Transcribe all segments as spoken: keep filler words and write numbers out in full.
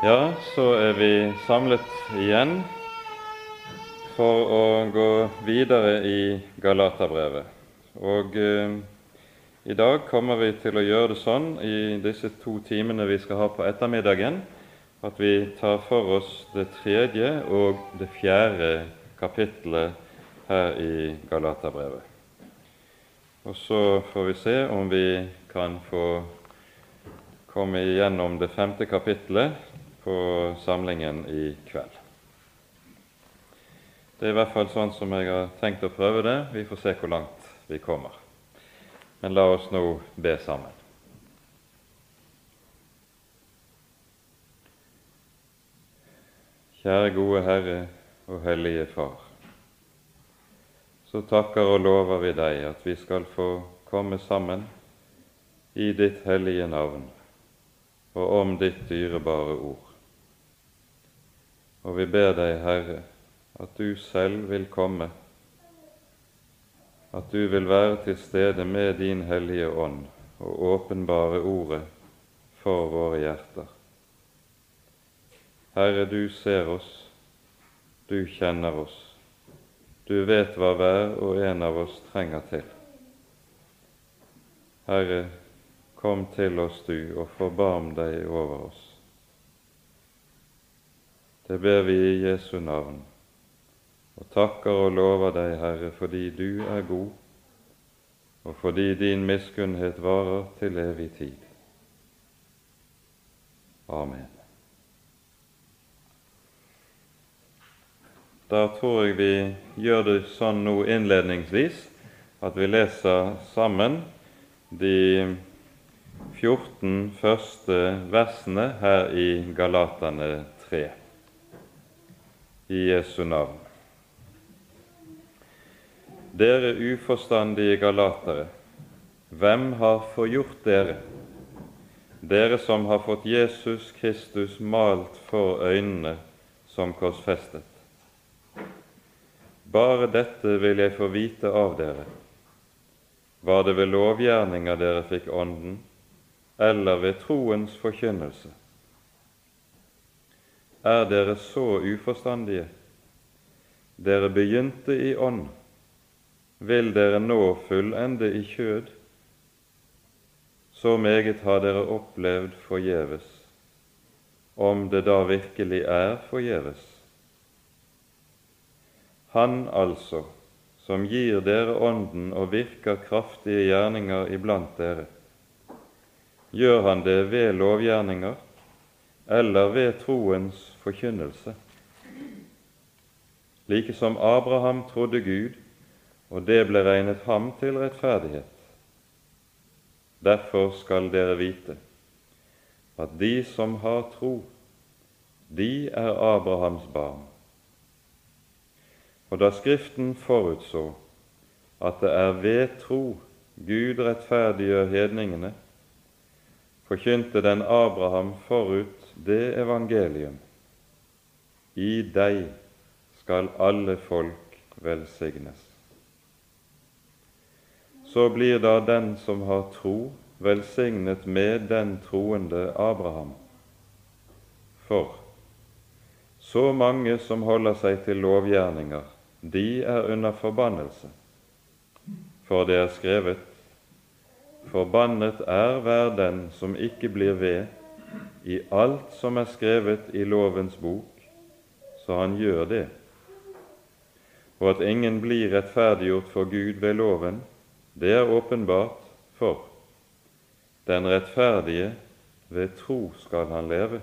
Ja, så er vi samlet igjen for å gå videre i Galaterbrevet. Og eh, i dag kommer vi til å gjøre det sånn i disse to timene vi skal ha på ettermiddagen, at vi tar for oss det tredje og det fjerde kapittelet her i Galaterbrevet. Og så får vi se om vi kan få komme igjennom det femte kapittelet på samlingen i kveld. Det er i hvert fall sånn som jeg har tenkt å prøve det. Vi får se hvor langt vi kommer. Men la oss nå be sammen. Kjære gode Herre og hellige Far, så takker og lover vi deg at vi skal få komme sammen i ditt hellige navn og om ditt dyrebare ord. Og vi ber deg, Herre, at du selv vil komme, at du vil være til stede med din hellige ånd og åpenbare ordet for våre hjerter. Herre, du ser oss, du kjenner oss, du vet hva hver og en av oss trenger til. Herre, kom til oss du, og forbarm deg over oss. Det ber vi i Jesu navn, og takker og lover deg, Herre, fordi du er god, og fordi din miskunnhet varer til evig tid. Amen. Da tror jeg vi gjør det sånn nå innledningsvis, at vi leser sammen de fjorten første versene her i Galaterne tre. I Jesu navn. Dere uforstandige galatere, hvem har forgjort dere, dere som har fått Jesus Kristus malt for øynene som korsfestet? Bare dette vil jeg få vite av dere. Var det ved lovgjerninger dere fikk ånden, eller ved troens forkynnelse? Er dere så uforstandige? Dere begynte i ånd. Vil dere nå fullende i kjød? Så meget har dere opplevd forgjeves, om det da virkelig er forgjeves. Han altså, som gir dere ånden og virker kraftige gjerninger iblant dere, gjør han det ved lovgjerninger, eller ved troens forkynnelse? Like som Abraham trodde Gud, og det ble regnet ham til rettferdighet. Derfor skal dere vite at de som har tro, de er Abrahams barn. Og da Skriften forutså at det er ved tro Gud rettferdiggjør hedningene, forkynte den Abraham forut det evangelium: I deg skal alle folk velsignes. Så blir da den som har tro, velsignet med den troende Abraham. For så mange som holder seg til lovgjerninger, de er under forbannelse. For det er skrevet: Forbannet er hver den som ikke blir ved i alt som er skrevet i lovens bok, så han gjør det. Og at ingen blir rettferdiggjort for Gud ved loven, det er åpenbart, for den rettferdige ved tro skal han leve.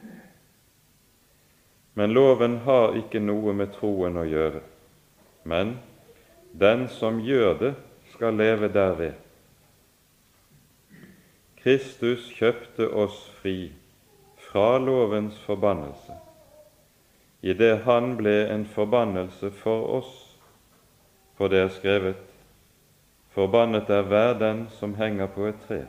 Men loven har ikke noe med troen å gjøre, men den som gjør det, skal leve derved. Kristus kjøpte oss fri fra lovens forbannelse, i det han ble en forbannelse for oss. For det er skrevet: Forbannet er hver den som henger på et tre.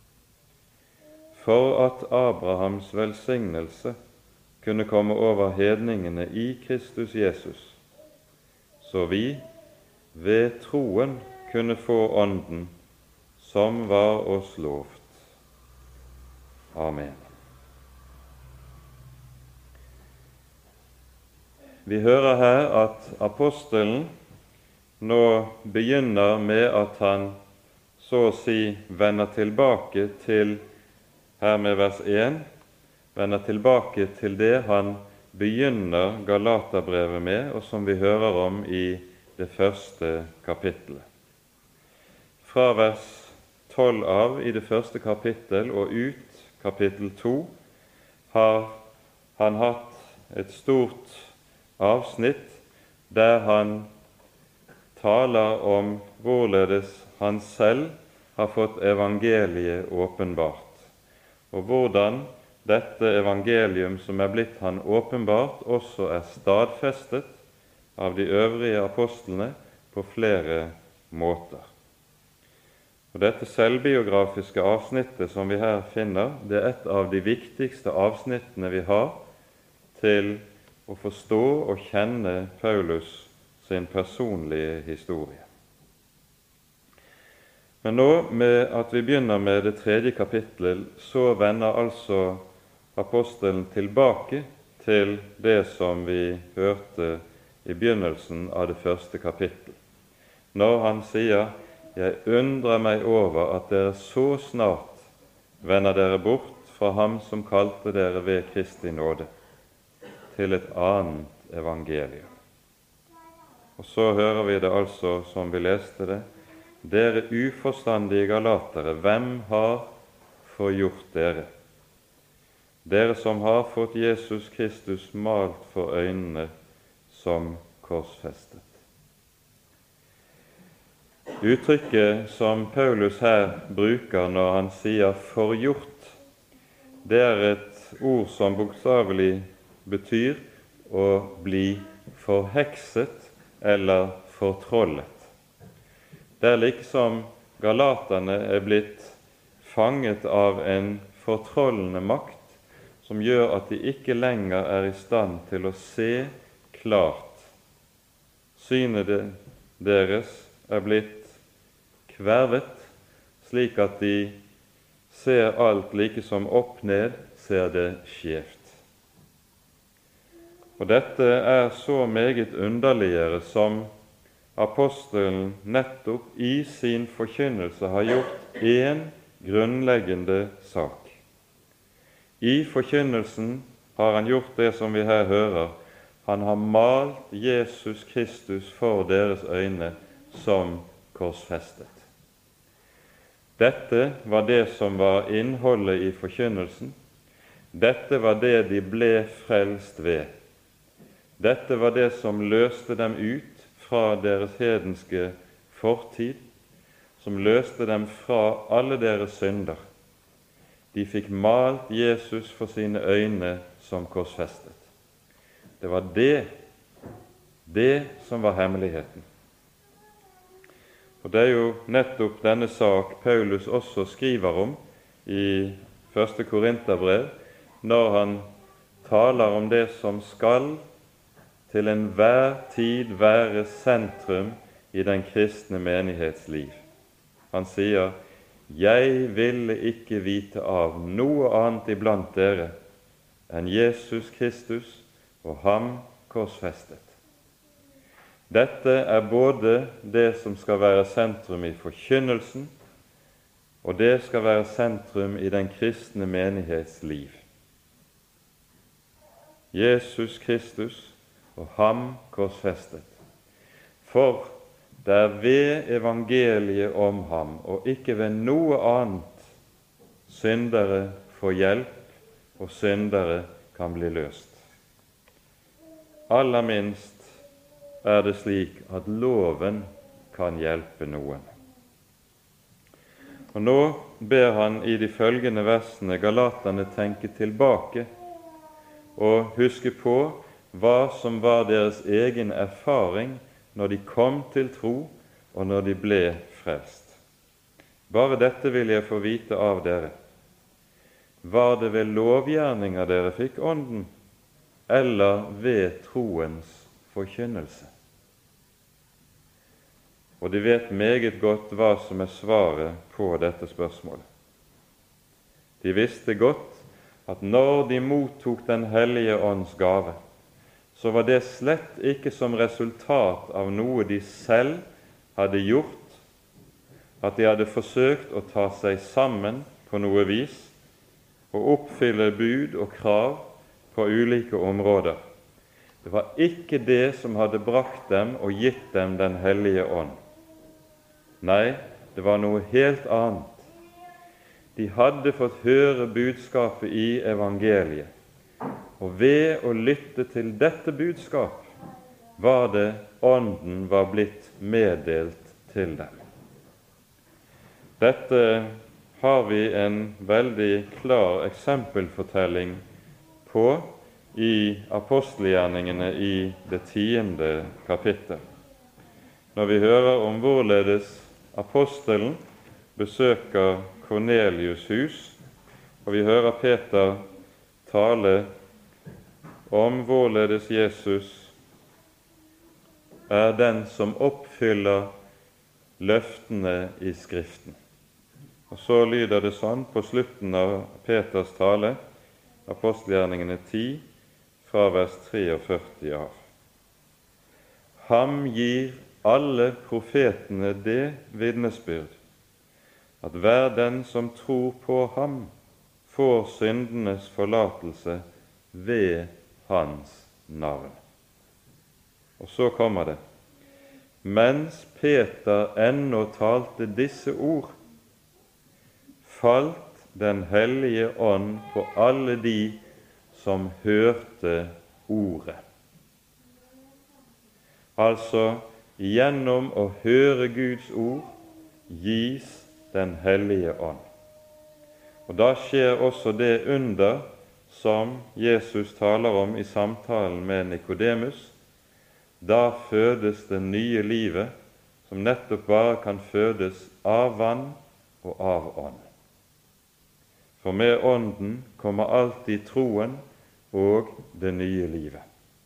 For at Abrahams velsignelse kunne komme over hedningene i Kristus Jesus, så vi ved troen kunne få ånden som var oss lovt. Amen. Vi hører her at apostelen nå begynner med at han så å si vender tilbake til, her med vers én, vender tilbake til det han begynner Galaterbrevet med, og som vi hører om i det første kapittelet. Fra vers tolv av i det første kapittel og ut kapittel to har han hatt et stort avsnitt der han taler om hvorledes han selv har fått evangeliet åpenbart, og hvordan dette evangelium som er blitt han åpenbart, også er stadfestet av de øvrige apostlene på flere måter. Og dette selvbiografiske avsnittet som vi her finner, det er et av de viktigste avsnittene vi har til å forstå og kjenne Paulus sin personlige historie. Men nå med at vi begynner med det tredje kapittelet, så vender altså apostelen tilbake til det som vi hørte i begynnelsen av det første kapittel, når han sier: «Jeg undrer meg over at dere så snart vender dere bort fra ham som kalte dere ved Kristi nåde, til et annet evangelium.» Og så hører vi det altså, som vi leste det: «Dere uforstandige galatere, hvem har forgjort dere? Dere som har fått Jesus Kristus malt for øynene som korsfestet.» Uttrykket som Paulus her bruker når han sier «forgjort», det er et ord som bokstavelig betyr å bli forhekset eller fortrollet. Det er liksom galaterne er blitt fanget av en fortrollende makt som gjør at de ikke lenger er i stand til å se klart. Synet deres er blitt kvervet, slik at de ser alt like som opp ned, ser det skjevt. Og dette er så meget underligere som apostelen nettopp i sin forkynnelse har gjort en grunnleggende sak. I forkynnelsen har han gjort det som vi her hører. Han har malt Jesus Kristus for deres øyne som korsfestet. Dette var det som var innholdet i forkynnelsen. Dette var det de ble frelst ved. Dette var det som løste dem ut fra deres hedenske fortid, som løste dem fra alle deres synder. De fikk malt Jesus for sine øyne som korsfestet. Det var det, det som var hemmeligheten. Og det er jo nettopp denne sak Paulus også skriver om i første Korinterbrev, når han taler om det som skal til enhver tid være sentrum i den kristne menighets liv. Han sier: «Jeg ville ikke vite av noe annet iblant dere enn Jesus Kristus og ham korsfestet.» Dette er både det som skal være sentrum i forkynnelsen, og det skal være sentrum i den kristne menighets liv. Jesus Kristus og ham korsfestet. For det er ved evangeliet om ham, og ikke ved noe annet, syndere får hjelp, og syndere kan bli løst. Aller minst er det slik at loven kan hjelpe noen. Og nå ber han i de følgende versene galaterne tenke tilbake og huske på hva som var deres egen erfaring når de kom til tro og når de ble frelst. Bare dette vil jeg få vite av dere. Var det ved lovgjerninger dere fikk ånden, eller ved troens forkynnelse? Og de vet meget godt hva som er svaret på dette spørsmålet. De visste godt at når de mottok Den hellige ånds gave, så var det slett ikke som resultat av noe de selv hadde gjort, at de hadde forsøkt å ta seg sammen på noe vis og oppfylle bud og krav på ulike områder. Det var ikke det som hadde brakt dem og gitt dem Den hellige ånd. Nei, det var noe helt annet. De hadde fått høre budskapet i evangeliet, og ved å lytte til dette budskap var det Ånden var blitt meddelt til dem. Dette har vi en veldig klar eksempelfortelling på i apostelgjerningene i det tiende kapittel. Når vi hører om hvorledes apostelen besøker Kornelius' hus, og vi hører Peter tale om hvorledes Jesus er den som oppfyller løftene i Skriften. Og så lyder det sånn på slutten av Peters tale, apostelgjerningene ti, fra vers førtitre av. Ham gir alle profetene det vitnesbyrd, at hver den som tror på ham, får syndenes forlatelse ved hans navn. Og så kommer det. Mens Peter ennå talte disse ord, falt Den hellige ånd på alle de som hørte ordet. Altså, gjennom å høre Guds ord gis Den hellige ånd. Og da skjer også det under som Jesus taler om i samtalen med Nikodemus. Da fødes det nye livet, som nettopp bare kan fødes av vann og av ånd. For med Ånden kommer alltid troen og det nye livet.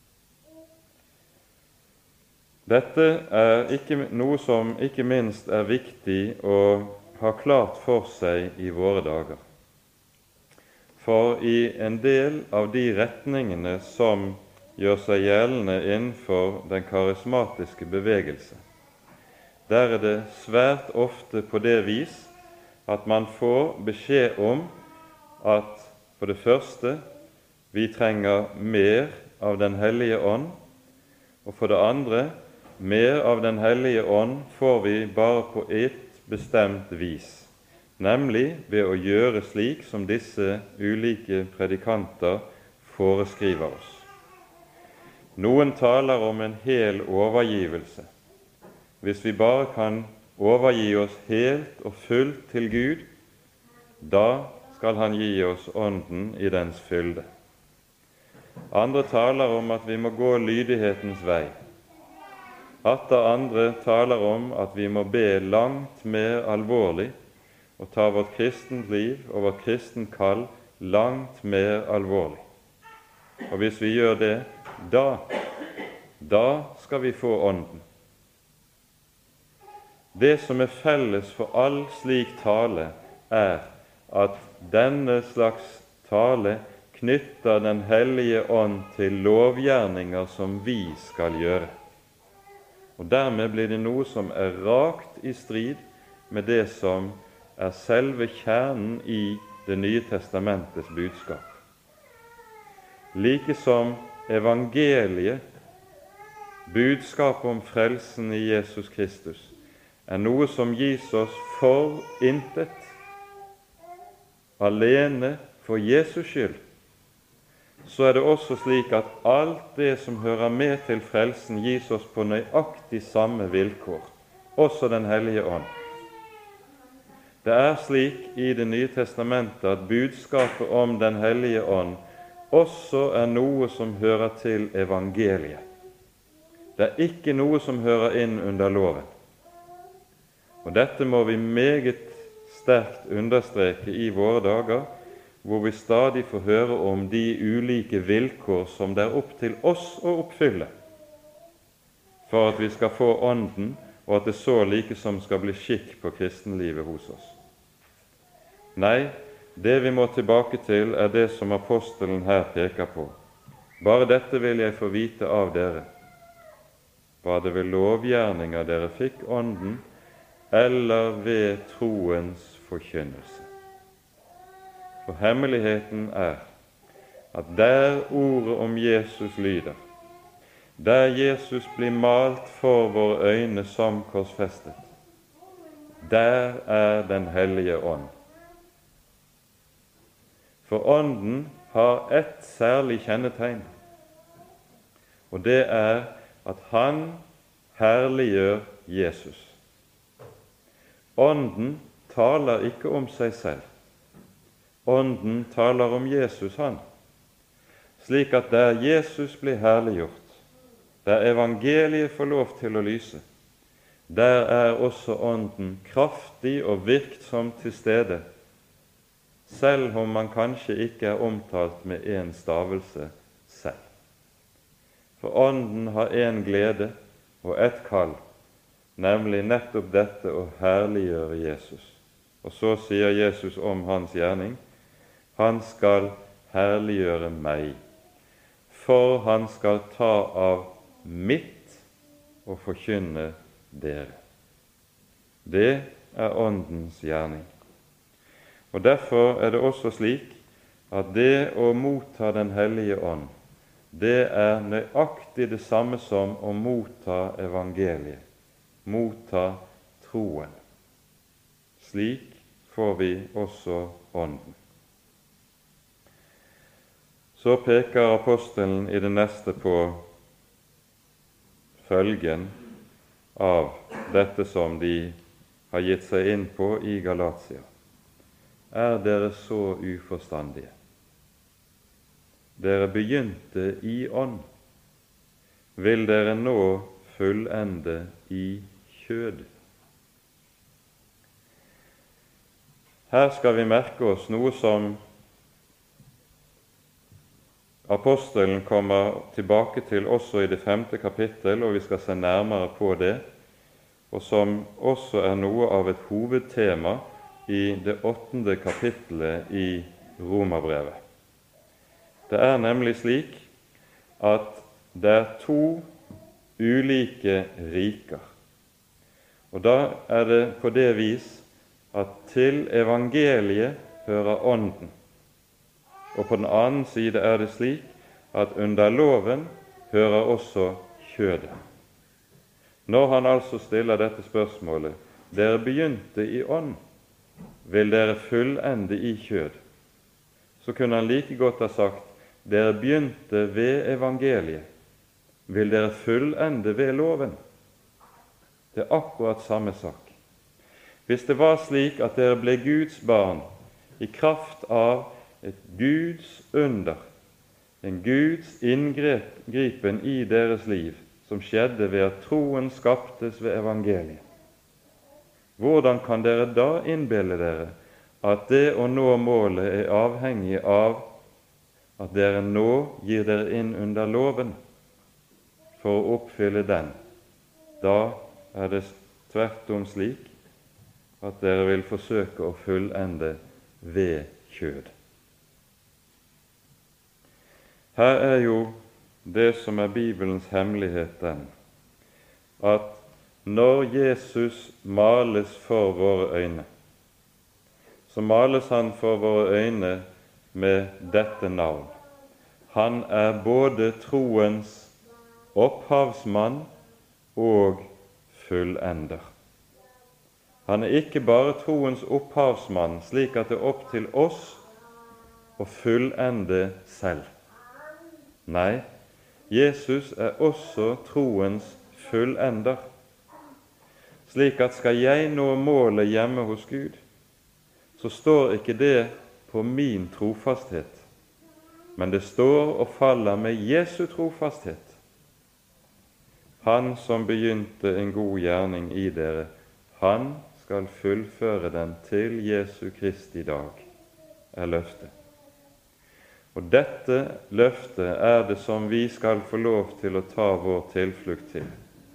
Dette er ikke noe som ikke minst er viktig å ha klart for seg i våre dager. For i en del av de retningene som gjør seg gjeldende innenfor den karismatiske bevegelse, der er det svært ofte på det vis at man får beskjed om at for det første vi trenger mer av Den hellige ånd, og for det andre mer av Den hellige ånd får vi bare på et bestemt vis, nemlig ved å gjøre slik som disse ulike predikanter foreskriver oss. Noen taler om en hel overgivelse. Hvis vi bare kan overgi oss helt og fullt til Gud, da skal Han gi oss Ånden i dens fylde. Andre taler om at vi må gå lydighetens vei. Atter andre taler om at vi må be langt mer alvorlig og ta vårt kristent liv og vårt kristent kall langt mer alvorlig. Og hvis vi gjør det, da, da skal vi få Ånden. Det som er felles for all slik tale, er at denne slags tale knytter Den hellige ånd til lovgjerninger som vi skal gjøre. Og dermed blir det noe som er rakt i strid med det som er selve kjernen i Det nye testamentets budskap. Like som evangeliet, budskapet om frelsen i Jesus Kristus, er noe som gis oss for intet, alene for Jesus skyld, så er det også slik at alt det som hører med til frelsen, gis oss på nøyaktig samme vilkår, også Den hellige ånd. Det er slik i Det nye testamentet at budskapet om Den hellige ånd også er noe som hører til evangeliet. Det er ikke noe som hører inn under loven. Og dette må vi meget sterkt understreke i våre dager, hvor vi stadig får høre om de ulike vilkår som det er opp til oss å oppfylle for at vi skal få Ånden, og at det så like som skal bli skikk på kristenlivet hos oss. Nei, det vi må tilbake til, er det som apostelen her peker på. Bare dette vil jeg få vite av dere. Var det ved lovgjerninger dere fikk ånden, eller ved troens forkynnelse? For hemmeligheten er at der ordet om Jesus lyder, der Jesus blir malt for våre øyne som korsfestet, der er Den hellige ånd. For ånden har ett særlig kjennetegn, og det er at han herliggjør Jesus. Ånden taler ikke om seg selv. Ånden taler om Jesus, han. Slik at der Jesus blir herliggjort, der evangeliet får lov til å lyse, der er også ånden kraftig og virksom til stede, selv om man kanskje ikke er omtalt med en stavelse selv. For ånden har en glede og et kall, nemlig nettopp dette å herliggjøre Jesus. Og så sier Jesus om hans gjerning: han skal herliggjøre meg, for han skal ta av mitt og forkynne dere. Det er åndens gjerning. Og derfor er det også slik at det å motta Den hellige ånd, det er nøyaktig det samme som å motta evangeliet, motta troen. Slik får vi også ånden. Så peker apostelen i det neste på følgen av dette som de har gitt seg inn på i Galatia. Er dere så uforstandige? Dere begynte i ånd. Vil dere nå fullende i kjød? Her skal vi merke oss noe som apostelen kommer tilbake til også i det femte kapittel, og vi skal se nærmere på det, og som også er noe av et hovedtema i det åttende kapittelet i Romerbrevet. Det er nemlig slik at det er to ulike riker, og da er det på det vis at til evangeliet hører ånden, og på den annen side er det slik at under loven hører også kjødet. Når han altså stiller dette spørsmålet: dere begynte i ånd, vil dere fullende i kjød? Så kunne han like godt ha sagt: dere begynte ved evangeliet, vil dere fullende ved loven? Det er akkurat samme sak. Hvis det var slik at dere ble Guds barn i kraft av et Guds under, en Guds inngripen i deres liv, som skjedde ved at troen skaptes ved evangeliet, hvordan kan dere da innbille dere at det å nå målet er avhengig av at dere nå gir dere inn under loven for å oppfylle den? Da er det tvert om slik at dere vil forsøke å fullende ved kjød. Her er jo det som er Bibelens hemmelighet, den at når Jesus males for våre øyne, så males han for våre øyne med dette navn: han er både troens opphavsmann og fullender. Han er ikke bare troens opphavsmann, slik at det er opp til oss å fullende selv. Nei, Jesus er også troens fullender, slik at skal jeg nå målet hjemme hos Gud, så står ikke det på min trofasthet, men det står og faller med Jesu trofasthet. Han som begynte en god gjerning i dere, han skal fullføre den til Jesu Kristi dag, er løftet. Og dette løftet er det som vi skal få lov til å ta vår tilflukt til,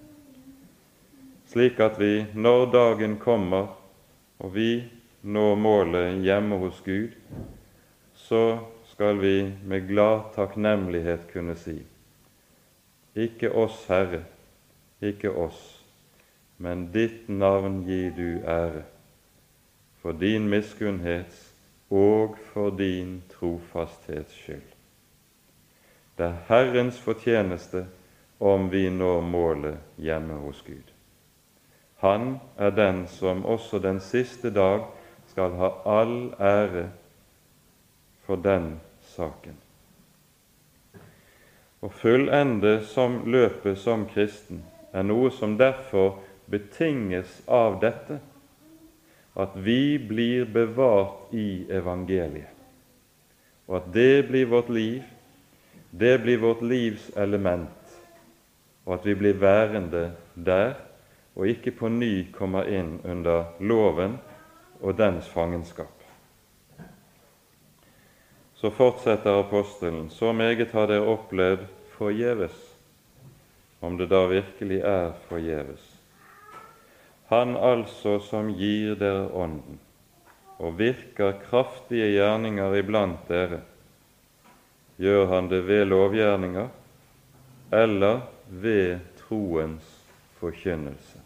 slik at vi, når dagen kommer og vi når målet hjemme hos Gud, så skal vi med glad takknemlighet kunne si: Ikke oss, Herre, ikke oss, men ditt navn gi du ære, for din miskunnhets og for din trofasthets skyld. Det er Herrens fortjeneste om vi når målet hjemme hos Gud. Han er den som også den siste dag skal ha all ære for den saken. Å fullende som løpet som kristen er noe som derfor betinges av dette, at vi blir bevart i evangeliet, og at det blir vårt liv, det blir vårt livs element, og at vi blir værende der, og ikke på ny kommer inn under loven og dens fangenskap. Så fortsetter apostelen: Så meget har dere opplevd forgjeves, om det da virkelig er forgjeves. Han altså som gir dere ånden, og virker kraftige gjerninger iblant dere, gjør han det ved lovgjerninger, eller ved troens forkynnelse?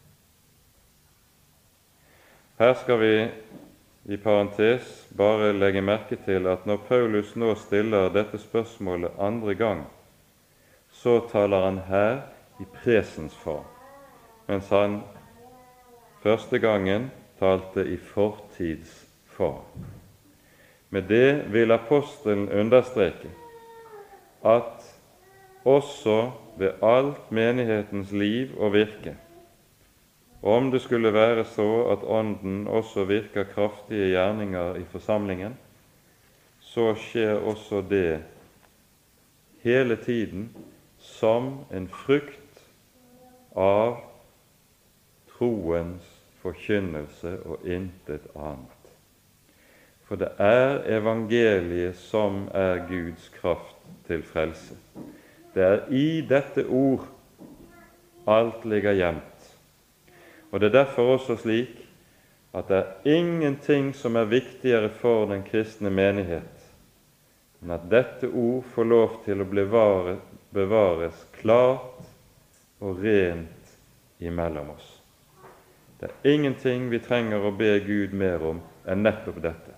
Her skal vi i parentes bare legge merke til at når Paulus nå stiller dette spørsmålet andre gang, så taler han her i presens form, mens han første gangen talte i fortidsform. Med det vil apostelen understreke at også ved alt menighetens liv og virke, om det skulle være så at Ånden også virker kraftige gjerninger i forsamlingen, så skjer også det hele tiden som en frukt av troens forkynnelse og intet annet. For det er evangeliet som er Guds kraft til frelse. Det er i dette ord alt ligger gjemt. Og det er derfor også slik at det er ingenting som er viktigere for den kristne menighet enn at dette ord får lov til å bevare, bevares klart og rent imellom oss. Det er ingenting vi trenger å be Gud mer om enn nettopp dette.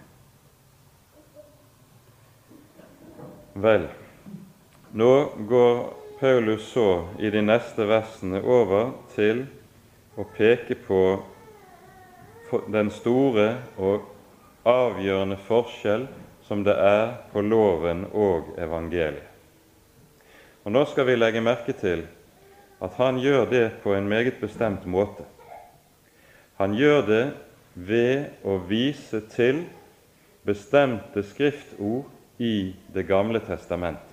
Vel, nå går Paulus så i de neste versene over til å peke på den store og avgjørende forskjell som det er på loven og evangeliet. Og nå skal vi legge merke til at han gjør det på en meget bestemt måte. Han gjør det ved å vise til bestemte skriftord i Det gamle testamentet.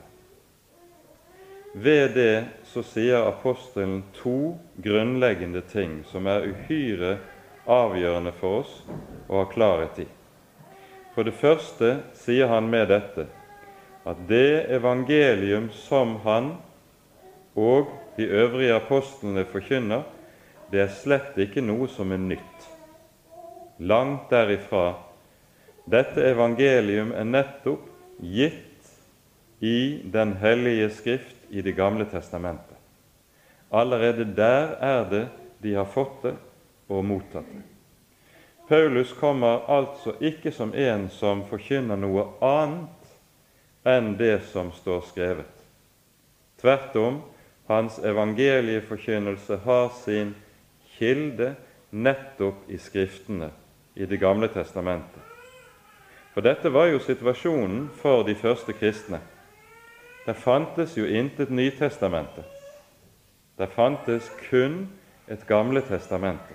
Ved det så sier apostelen to grunnleggende ting som er uhyre avgjørende for oss å ha klarhet i. For det første sier han med dette at det evangelium som han og de øvrige apostlene forkynner, det er slett ikke noe som er nytt. Langt derifra. Dette evangelium er nettopp gitt i Den hellige skrift i Det gamle testamentet. Allerede der er det de har fått det og mottatt det. Paulus kommer altså ikke som en som forkynner noe annet enn det som står skrevet. Tvert om, hans evangelieforkynnelse har sin kilde nettopp i skriftene i Det gamle testamentet. For dette var jo situasjonen for de første kristne. Det fantes jo intet Nytestamentet. Det fantes kun et Gamle testamentet.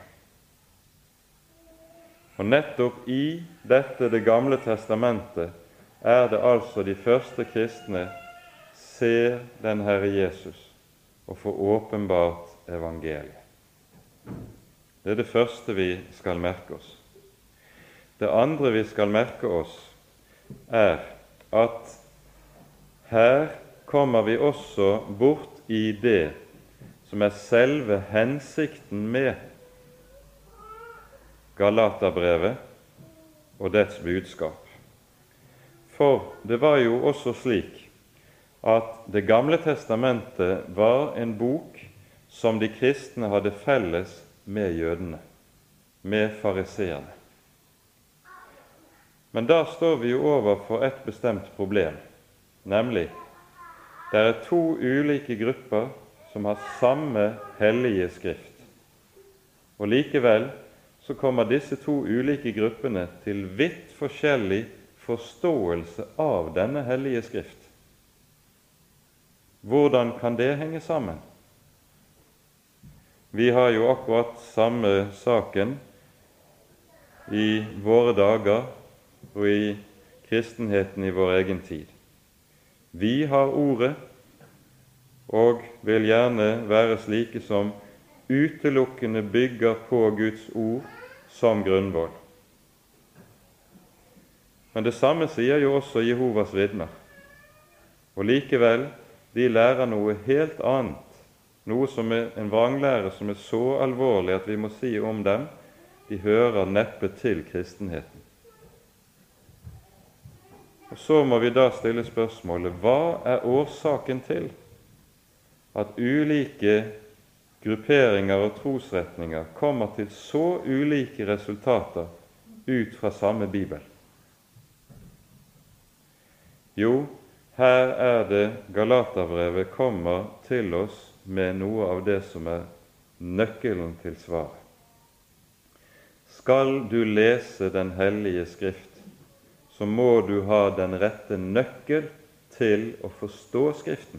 Og nettopp i dette Det gamle testamentet er det altså de første kristne ser den Herre Jesus og får åpenbart evangeliet. Det er det første vi skal merke oss. Det andre vi skal merke oss, er at her kommer vi også bort i det som er selve hensikten med Galaterbrevet og dets budskap. For det var jo også slik at Det gamle testamentet var en bok som de kristne hadde felles med jødene, med fariseerne. Men da står vi jo overfor et bestemt problem, nemlig det er to ulike grupper som har samme hellige skrift. Og likevel så kommer disse to ulike gruppene til vidt forskjellig forståelse av denne hellige skrift. Hvordan kan det henge sammen? Vi har jo akkurat samme saken i våre dager og i kristenheten i vår egen tid. Vi har ordet og vil gjerne være slike som utelukkende bygger på Guds ord som grunnvoll. Men det samme sier jo også Jehovas vitner. Og likevel, de lærer noe helt annet, noe som er en vranglære som er så alvorlig at vi må si om dem, de hører neppe til kristenheten. Og så må vi da stille spørsmålet, hva er årsaken til at ulike grupperinger og trosretninger kommer til så ulike resultater ut fra samme Bibel? Jo, her er det Galaterbrevet kommer til oss med noe av det som er nøkkelen til svaret. Skal du lese Den hellige skrift, så må du ha den rette nøkkel til å forstå Skriften.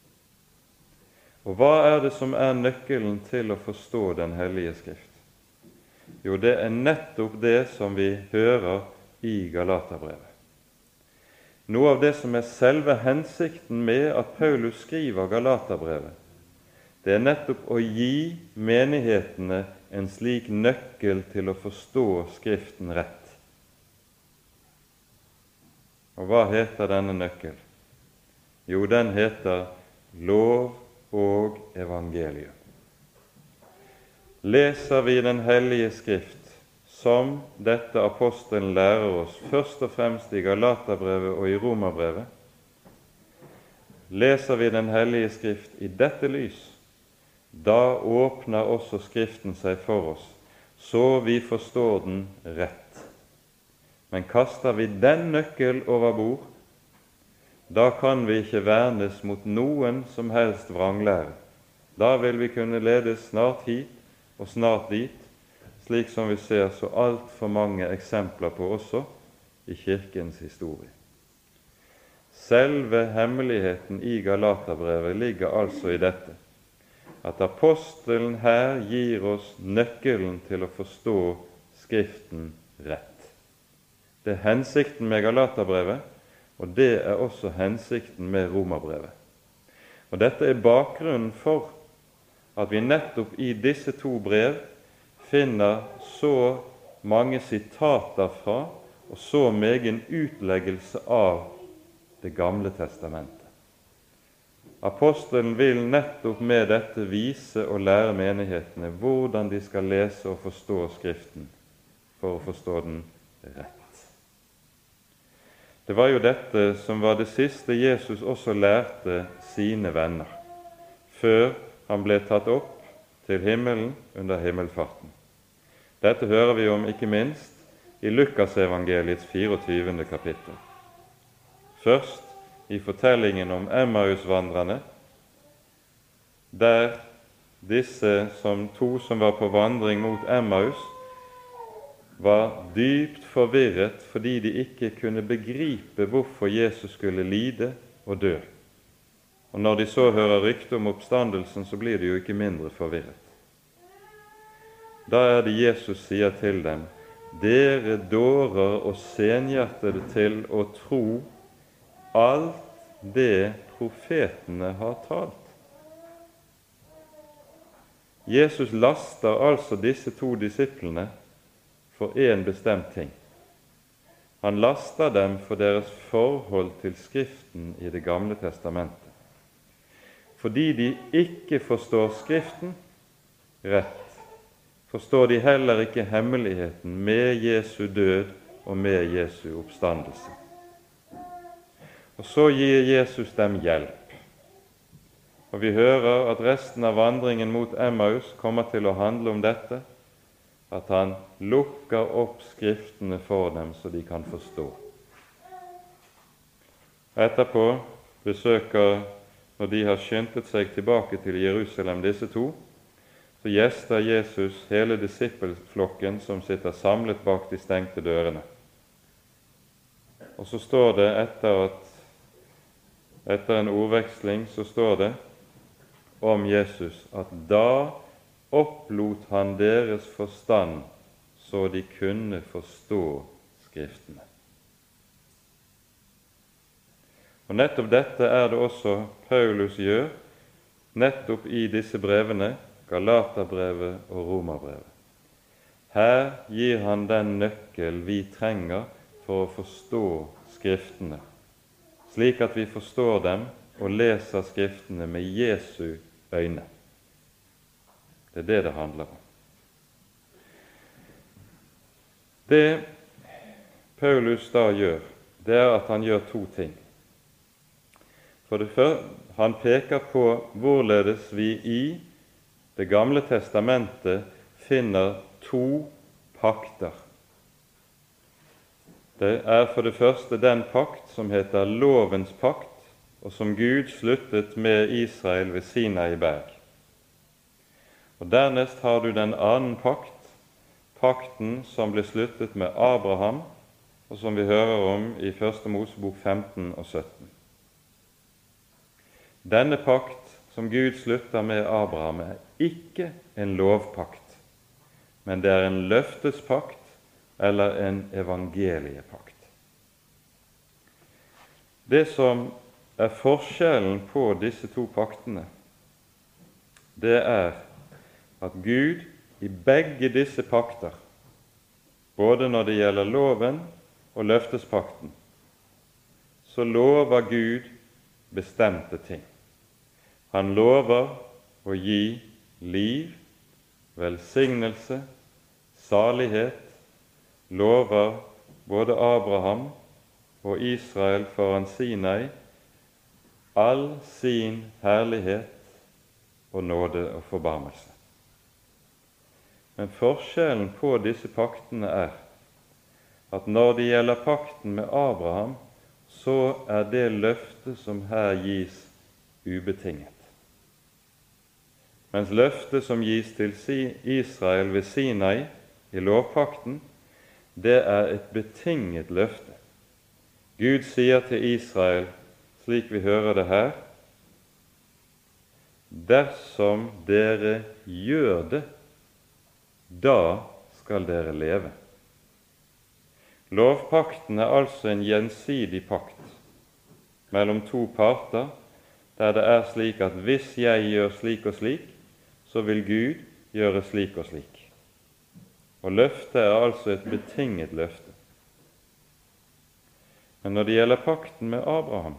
Og hva er det som er nøkkelen til å forstå Den hellige skrift? Jo, det er nettopp det som vi hører i Galaterbrevet. Noe av det som er selve hensikten med at Paulus skriver Galaterbrevet, det er nettopp å gi menighetene en slik nøkkel til å forstå Skriften rett. Og hva heter denne nøkkel? Jo, den heter lov og evangelium. Leser vi Den hellige skrift som dette apostelen lærer oss, først og fremst i Galaterbrevet og i Romerbrevet, leser vi Den hellige skrift i dette lys, da åpner også Skriften seg for oss, så vi forstår den rett. Men kaster vi den nøkkel over bord, da kan vi ikke vernes mot noen som helst vranglære. Da vil vi kunne ledes snart hit og snart dit, slik som vi ser så alt for mange eksempler på også i kirkens historie. Selve hemmeligheten i Galaterbrevet ligger altså i dette, at apostelen her gir oss nøkkelen til å forstå Skriften rett. Det er hensikten med Galaterbrevet, og det er også hensikten med Romerbrevet. Og dette er bakgrunnen for at vi nettopp i disse to brev finner så mange sitater fra og så megen utleggelse av Det gamle testamentet. Apostelen vil nettopp med dette vise og lære menighetene hvordan de skal lese og forstå Skriften for å forstå den rett. Det var jo dette som var det siste Jesus også lærte sine venner, før han ble tatt opp til himmelen under himmelfarten. Dette hører vi om ikke minst i Lukasevangeliets fireogtyvende kapittel. Først i fortellingen om Emmausvandrerne, der disse som to som var på vandring mot Emmaus, var dypt forvirret fordi de ikke kunne begripe hvorfor Jesus skulle lide og dø. Og når de så hører rykte om oppstandelsen, så blir de jo ikke mindre forvirret. Da er det Jesus sier til dem, dere dårer og senhjertede til å tro alt det profetene har talt. Jesus laster altså disse to disiplene for en bestemt ting. Han laster dem for deres forhold til Skriften i Det gamle testamentet. Fordi de ikke forstår Skriften rett, forstår de heller ikke hemmeligheten med Jesu død og med Jesu oppstandelse. Og så gir Jesus dem hjelp. Og vi hører at resten av vandringen mot Emmaus kommer til å handle om dette, at han lukker opp Skriftene for dem så de kan forstå. Etterpå besøker, når de har skyndet seg tilbake til Jerusalem, disse to, så gjester Jesus hele disippelflokken som sitter samlet bak de stengte dørene. Og så står det etter, at, etter en ordveksling, så står det om Jesus at da opplot han deres forstand så de kunne forstå Skriftene. Og nettopp dette er det også Paulus gjør, nettopp i disse brevene, Galaterbrevet og Romerbrevet. Her gir han den nøkkel vi trenger for å forstå Skriftene, slik at vi forstår dem og leser Skriftene med Jesu øyne. Det er det det handler om. Det Paulus da gjør, det er at han gjør to ting. For det første, han peker på hvorledes vi i Det gamle testamentet finner to pakter. Det er for det første den pakt som heter lovens pakt, og som Gud sluttet med Israel ved Sinai berg. Og dernest har du den annen pakt, pakten som ble sluttet med Abraham, og som vi hører om i Første Mosebok femten og sytten. Denne pakt som Gud slutter med Abraham, er ikke en lovpakt, men det er en løftespakt eller en evangeliepakt. Det som er forskjellen på disse to paktene, det er at Gud i begge disse pakter, både når det gjelder loven og løftespakten, så lover Gud bestemte ting. Han lover å gi liv, velsignelse, salighet, lover både Abraham og Israel foran Sinai all sin herlighet og nåde og forbarmelse. Men forskjellen på disse paktene er at når det gjelder pakten med Abraham, så er det løftet som her gis, ubetinget. Mens løftet som gis til Israel ved Sinai i lovpakten, det er et betinget løfte. Gud sier til Israel, slik vi hører det her, dersom dere gjør det, da skal dere leve. Lovpakten er altså en gjensidig pakt mellom to parter, der det er slik at hvis jeg gjør slik og slik, så vil Gud gjøre slik og slik. Og løftet er altså et betinget løfte. Men når det gjelder pakten med Abraham,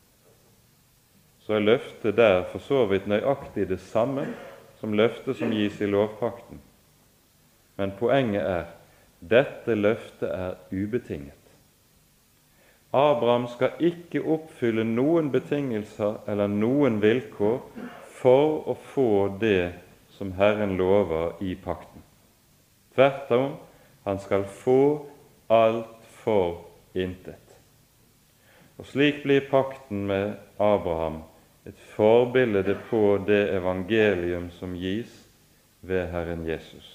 så er løftet der for så vidt nøyaktig det samme som løftet som gis i lovpakten. Men poenget er, dette løftet er ubetinget. Abraham skal ikke oppfylle noen betingelser eller noen vilkår for å få det som Herren lover i pakten. Tvert om, han skal få alt for intet. Og slik blir pakten med Abraham et forbilde på det evangelium som gis ved Herren Jesus.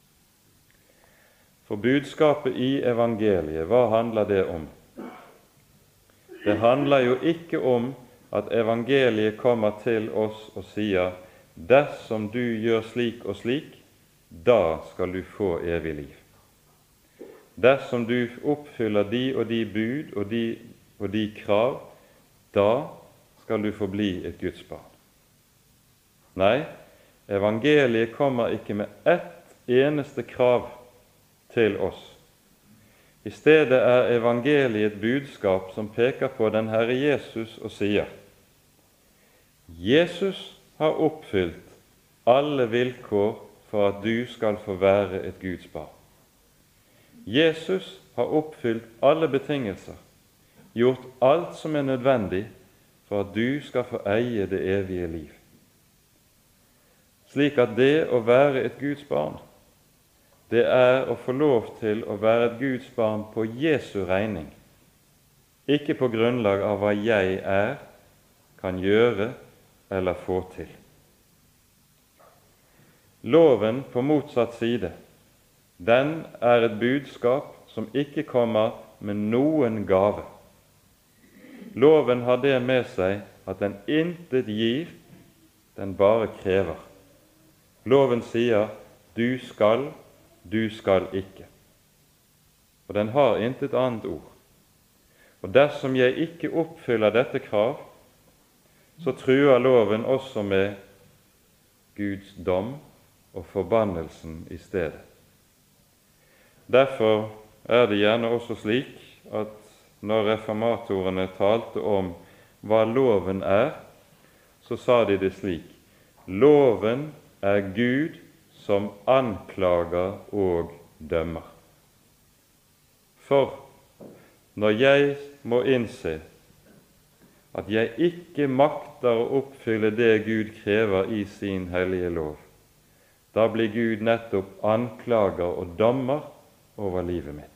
For budskapet i evangeliet, hva handler det om? Det handler jo ikke om at evangeliet kommer til oss og sier, dersom du gjør slik og slik, da skal du få evig liv. Dersom du oppfyller de og de bud og de og de krav, da skal du få bli et Guds barn. Nei, evangeliet kommer ikke med ett eneste krav til oss. I stedet er evangeliet et budskap som peker på den Herre Jesus og sier, Jesus har oppfylt alle vilkår for at du skal få være et Guds barn. Jesus har oppfylt alle betingelser, gjort alt som er nødvendig for at du skal få eie det evige liv. Slik at det å være et Guds barn, det er å få lov til å være et Guds barn på Jesu regning, ikke på grunnlag av hva jeg er, kan gjøre eller få til. Loven på motsatt side, den er et budskap som ikke kommer med noen gave. Loven har det med seg at den intet gir, den bare krever. Loven sier du skal, du skal ikke. Og den har intet annet ord. Og dersom jeg ikke oppfyller dette krav, så truer loven også med Guds dom og forbannelsen i stedet. Derfor er det gjerne også slik at når reformatorene talte om hva loven er, så sa de det slik: loven er Gud som anklager og dømmer. For når jeg må innse at jeg ikke makter å oppfylle det Gud krever i sin hellige lov, da blir Gud nettopp anklager og dommer over livet mitt.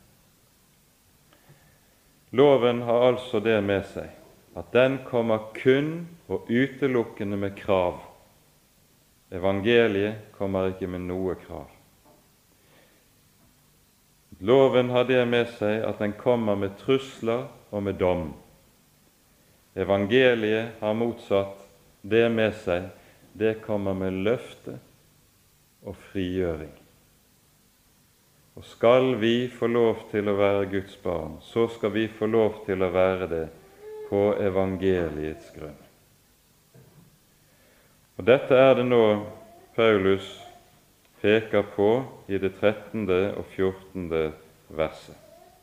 Loven har altså det med seg at den kommer kun og utelukkende med krav. Evangeliet kommer ikke med noe krav. Loven har det med seg at den kommer med trusler og med dom. Evangeliet har motsatt det med seg, det kommer med løfte og frigjøring. Og skal vi få lov til å være Guds barn, så skal vi få lov til å være det på evangeliets grunn. Og dette er det nå Paulus peker på i det trettende og fjortende verset.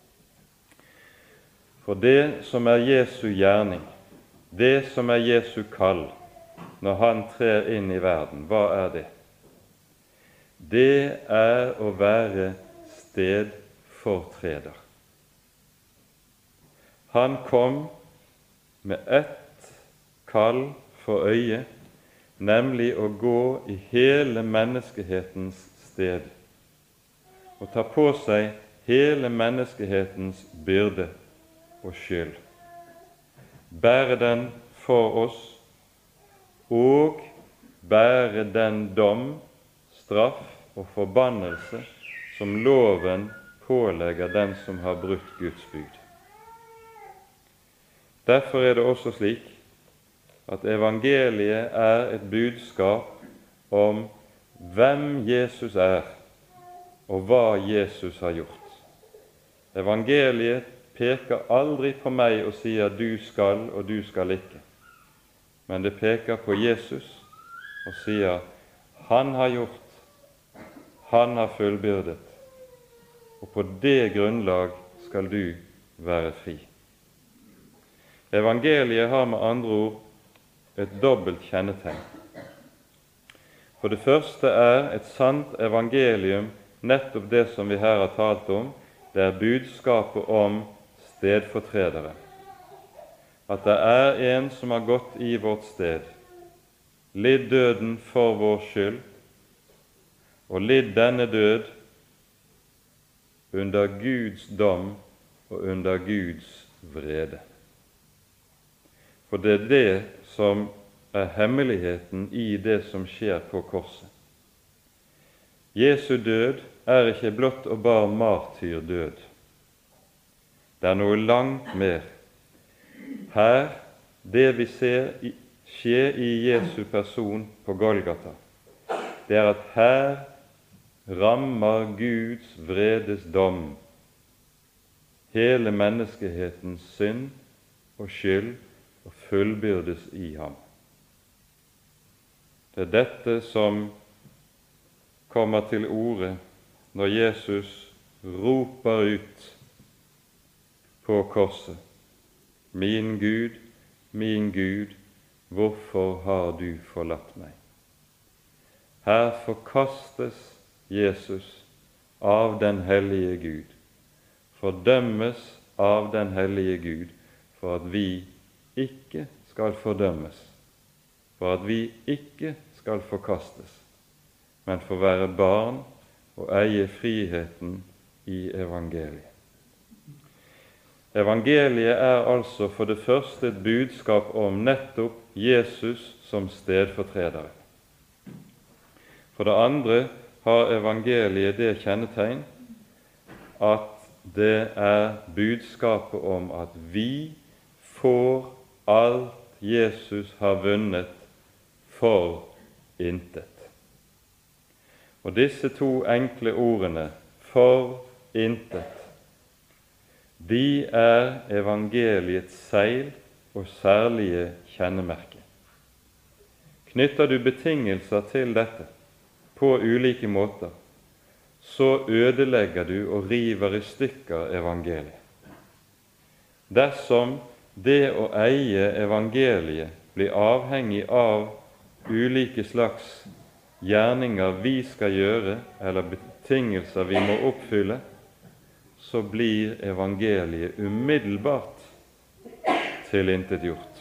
For det som er Jesu gjerning, det som er Jesu kall, når han trer inn i verden, hva er det? Det er å være stedfortreder. Han kom med ett kall for øye, nemlig å gå i hele menneskehetens sted og ta på seg hele menneskehetens byrde og skyld, bære den for oss og bære den dom, straff og forbannelse som loven pålegger den som har brutt Guds bud. Derfor er det også slik at evangeliet er et budskap om hvem Jesus er, og hva Jesus har gjort. Evangeliet peker aldri på meg og sier du skal og du skal ikke, men det peker på Jesus og sier han har gjort, han har fullbyrdet, og på det grunnlag skal du være fri. Evangeliet har med andre ord et dobbelt kjennetegn. For det første er et sant evangelium nettopp det som vi her har talt om, det er budskapet om stedfortredere. At det er en som har gått i vårt sted, lidd døden for vår skyld, og lidd denne død under Guds dom og under Guds vrede. For det er det som er hemmeligheten i det som skjer på korset. Jesu død er ikke blott og bar martyrdød. Det er noe langt mer. Her, det vi ser skje i Jesu person på Golgata, det er at her rammer Guds vredes dom hele menneskehetens synd og skyld og fullbyrdes i ham. Det er dette som kommer til orde når Jesus roper ut på korset: Min Gud, min Gud, hvorfor har du forlatt meg? Her forkastes Jesus av den hellige Gud, fordømmes av den hellige Gud for at vi ikke skal fordømmes, for at vi ikke skal forkastes, men få være barn og eie friheten i evangeliet. Evangeliet er altså for det første et budskap om nettopp Jesus som stedfortredere. For det andre har evangeliet det kjennetegn at det er budskapet om at vi får alt Jesus har vunnet for intet. Og disse to enkle ordene, for intet, de er evangeliets seil og særlige kjennemerke. Knytter du betingelser til dette på ulike måter, så ødelegger du og river i stykker evangeliet. Dersom det å eie evangeliet blir avhengig av ulike slags gjerninger vi skal gjøre, eller betingelser vi må oppfylle, så blir evangeliet umiddelbart tilintetgjort.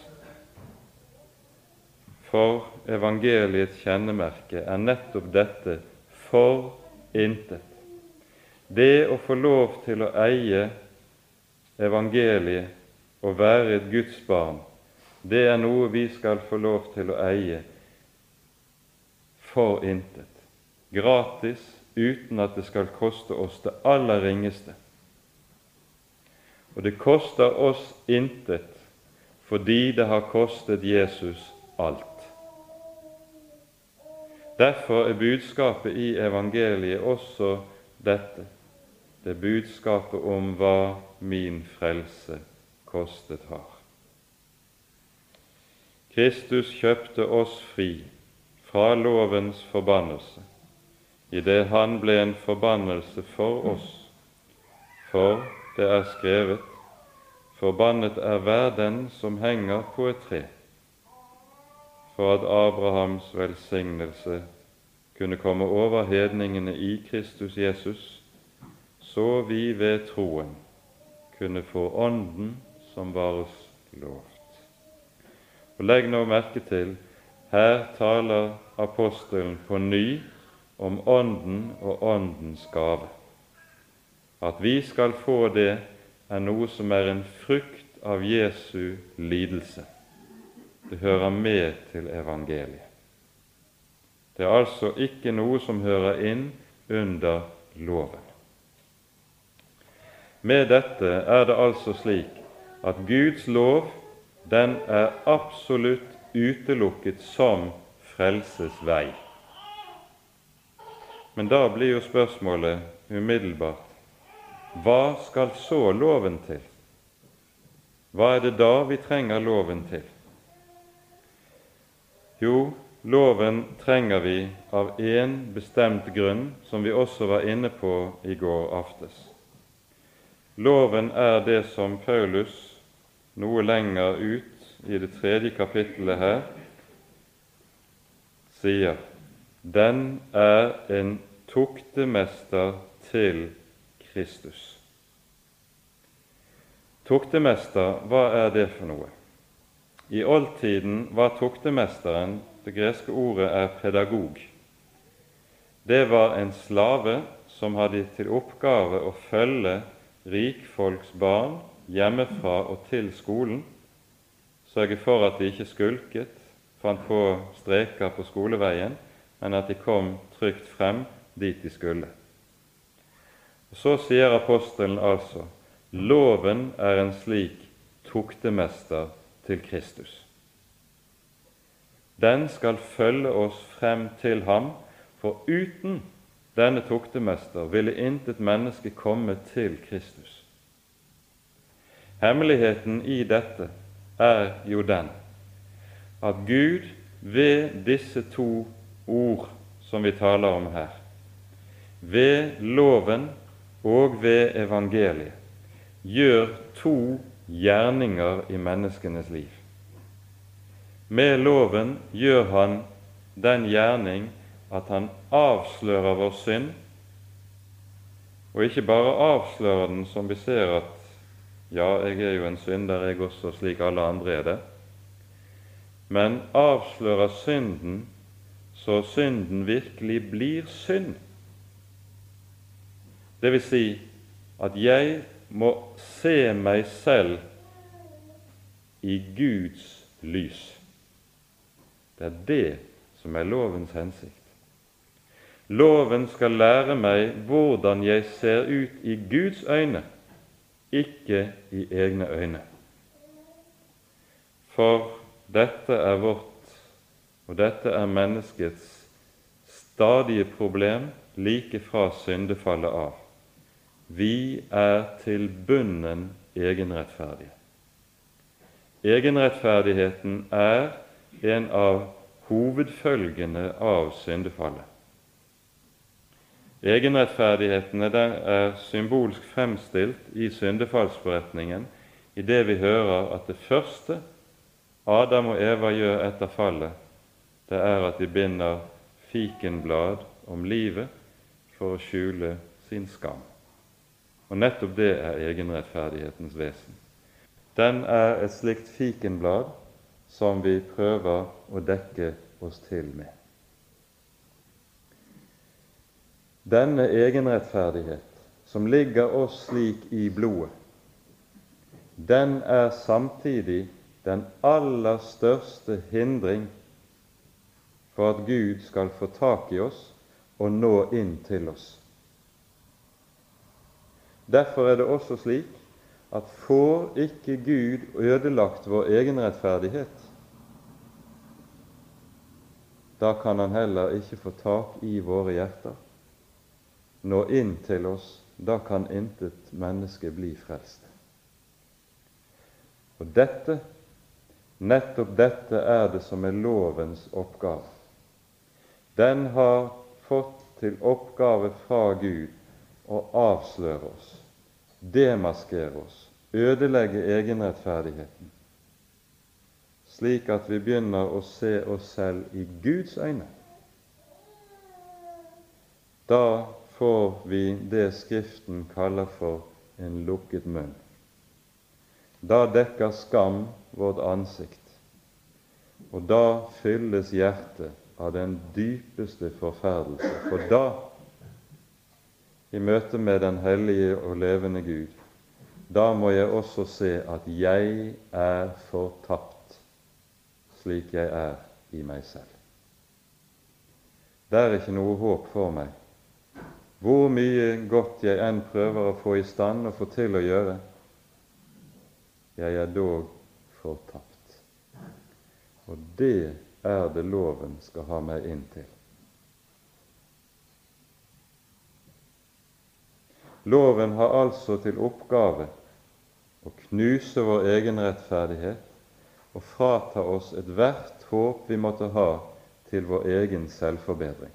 For evangeliets kjennemerke er nettopp dette, for intet. Det å få lov til å eie evangeliet og være et Guds barn, det er noe vi skal få lov til å eie for intet, gratis, uten at det skal koste oss det aller ringeste. Og det koster oss intet fordi det har kostet Jesus alt. Derfor er budskapet i evangeliet også dette, det budskapet om hva min frelse kostet har. Kristus kjøpte oss fri fra lovens forbannelse, i det han ble en forbannelse for oss, for det er skrevet, forbannet er hver den som henger på et tre, for at Abrahams velsignelse kunne komme over hedningene i Kristus Jesus, så vi ved troen kunne få ånden som var oss lovt. Og legg nå merke til, her taler apostelen på ny om ånden og åndens gave. At vi skal få det, er noe som er en frukt av Jesu lidelse. Det hører med til evangeliet. Det er altså ikke noe som hører inn under loven. Med dette er det altså slik at Guds lov, den er absolutt utelukket som frelses vei. Men da blir jo spørsmålet umiddelbart, hva skal så loven til? Hva er det da vi trenger loven til? Jo, loven trenger vi av en bestemt grunn, som vi også var inne på i går aftes. Loven er det som Paulus noe lenger ut i det tredje kapittelet her sier, den er en tuktemester til Kristus. Tuktemester, hva er det for noe? I oldtiden var tuktemesteren, det greske ordet er pedagog. Det var en slave som hadde til oppgave å følge rikfolks barn hjemmefra og til skolen, sørge for at de ikke skulket, fant på streker på skoleveien, men at de kom trygt frem dit de skulle. Og så sier apostelen altså, loven er en slik tuktemester til Kristus. Den skal følge oss frem til ham, for uten denne tuktemester ville intet menneske komme til Kristus. Hemmeligheten i dette er jo den, at Gud ved disse to ord som vi taler om her, ved loven og ved evangeliet, gjør to gjerninger i menneskenes liv. Med loven gjør han den gjerning at han avslører vår synd, og ikke bare avslører den som vi ser at Ja, jeg er jo en synder, jeg også, slik alle andre er det. Men avslører synden, så synden virkelig blir synd. Det vil si at jeg må se meg selv i Guds lys. Det er det som er lovens hensikt. Loven skal lære meg hvordan jeg ser ut i Guds øyne, ikke i egne øyne. For dette er vårt, og dette er menneskets stadige problem like fra syndefallet av. Vi er til bunnen egenrettferdige. Egenrettferdigheten er en av hovedfølgene av syndefallet. Egenrettferdigheten er symbolsk fremstilt i syndefallsforretningen i det vi hører at det første Adam og Eva gjør etter fallet, det er at de binder fikenblad om livet for å skjule sin skam. Og nettopp det er egenrettferdighetens vesen. Den er et slikt fikenblad som vi prøver å dekke oss til med. Denne egenrettferdighet, som ligger oss slik i blodet, den er samtidig den aller største hindring for at Gud skal få tak i oss og nå inn til oss. Derfor er det også slik at får ikke Gud ødelagt vår egenrettferdighet, da kan han heller ikke få tak i våre hjerter, nå inn til oss, da kan intet menneske bli frelst. Og dette, nettopp dette er det som er lovens oppgave. Den har fått til oppgave fra Gud å avsløre oss, demaskere oss, ødelegge egenrettferdigheten, slik at vi begynner å se oss selv i Guds øyne. Da får vi det Skriften kaller for en lukket munn. Da dekker skam vårt ansikt, og da fylles hjertet av den dypeste forferdelse. For da, i møte med den hellige og levende Gud, da må jeg også se at jeg er fortapt, slik jeg er i meg selv. Det er ikke noe håp for meg. Hvor mye godt jeg enn prøver å få i stand og få til å gjøre, jeg er dog fortapt. Og det er det loven skal ha meg inn til. Loven har altså til oppgave å knuse vår egen rettferdighet og frata oss et hvert håp vi måtte ha til vår egen selvforbedring.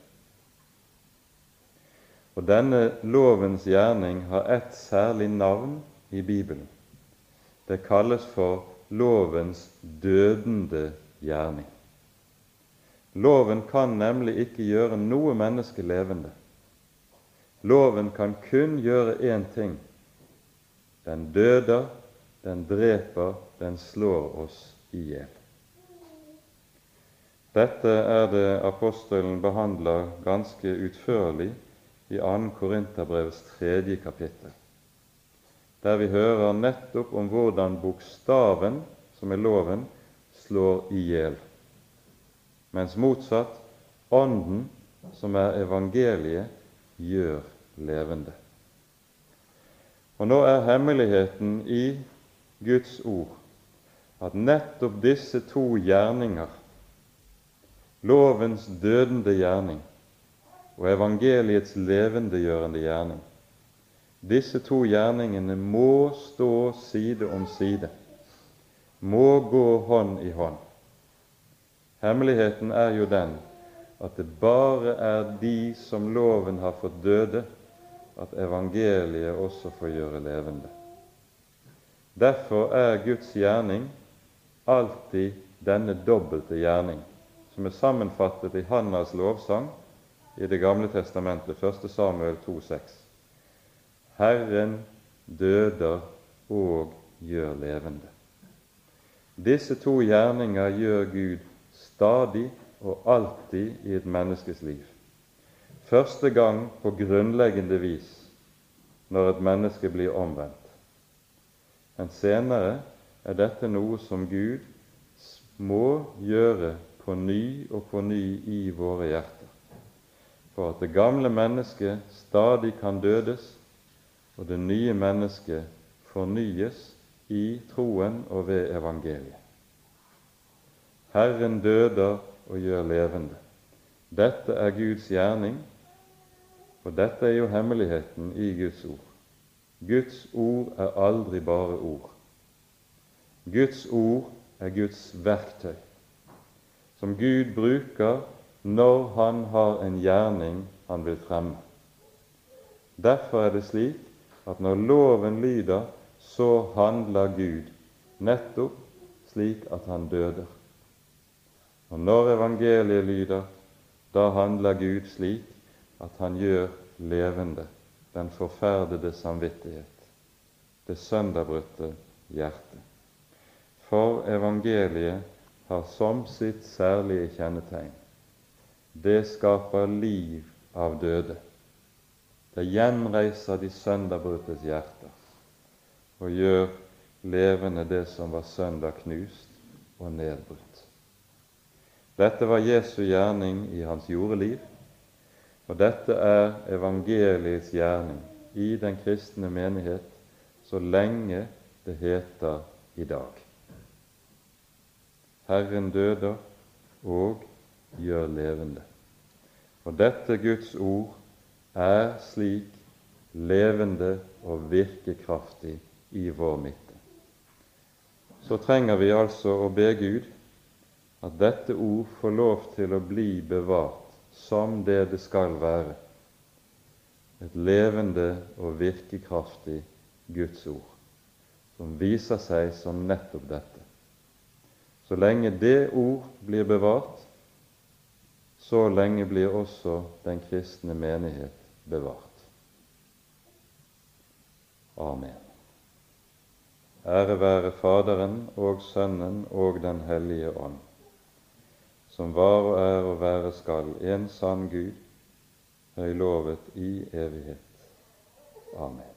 Og denne lovens gjerning har ett særlig navn i Bibelen. Det kalles for lovens dødende gjerning. Loven kan nemlig ikke gjøre noe menneske levende. Loven kan kun gjøre én ting. Den døder, den dreper, den slår oss i hjel. Dette er det apostelen behandler ganske utførlig i andre Korinterbrevs tredje kapittel, der vi hører nettopp om hvordan bokstaven, som er loven, slår i hjel, mens motsatt, ånden, som er evangeliet, gjør levende. Og nå er hemmeligheten i Guds ord at nettopp disse to gjerninger, lovens dødende gjerning og evangeliets levendegjørende gjerning, disse to gjerningene må stå side om side, må gå hånd i hånd. Hemmeligheten er jo den at det bare er de som loven har fått døde, at evangeliet også får gjøre levende. Derfor er Guds gjerning alltid denne dobbelte gjerning, som er sammenfattet i Hannas lovsang i Det gamle testamentet, første Samuel to seks. Herren døder og gjør levende. Disse to gjerninger gjør Gud stadig og alltid i et menneskes liv. Første gang på grunnleggende vis når et menneske blir omvendt. Men senere er dette noe som Gud må gjøre på ny og på ny i våre hjerter, for at det gamle mennesket stadig kan dødes, og det nye mennesket fornyes i troen og ved evangeliet. Herren døder og gjør levende. Dette er Guds gjerning, og dette er jo hemmeligheten i Guds ord. Guds ord er aldri bare ord. Guds ord er Guds verktøy, som Gud bruker når han har en gjerning han vil fremme. Derfor er det slik at når loven lyder, så handler Gud nettopp slik at han døder. Og når evangeliet lyder, da handler Gud slik at han gjør levende den forferdede samvittighet, det sønderbrutte hjerte. For evangeliet har som sitt særlige kjennetegn: det skaper liv av døde. Det gjenreiser de sønderbruttes hjerter og gjør levende det som var søndag knust og nedbrutt. Dette var Jesu gjerning i hans jordeliv, og dette er evangeliets gjerning i den kristne menighet så lenge det heter i dag. Herren døder og gjør levende. Og dette Guds ord er slik levende og virkekraftig i vår midte. Så trenger vi altså å be Gud at dette ord får lov til å bli bevart som det det skal være, et levende og virkekraftig Guds ord, som viser seg som nettopp dette. Så lenge det ord blir bevart, så lenge blir også den kristne menighet bevart. Amen. Ære være Faderen og Sønnen og Den hellige ånd, som var og er og være skal en sann Gud, høylovet i evighet. Amen.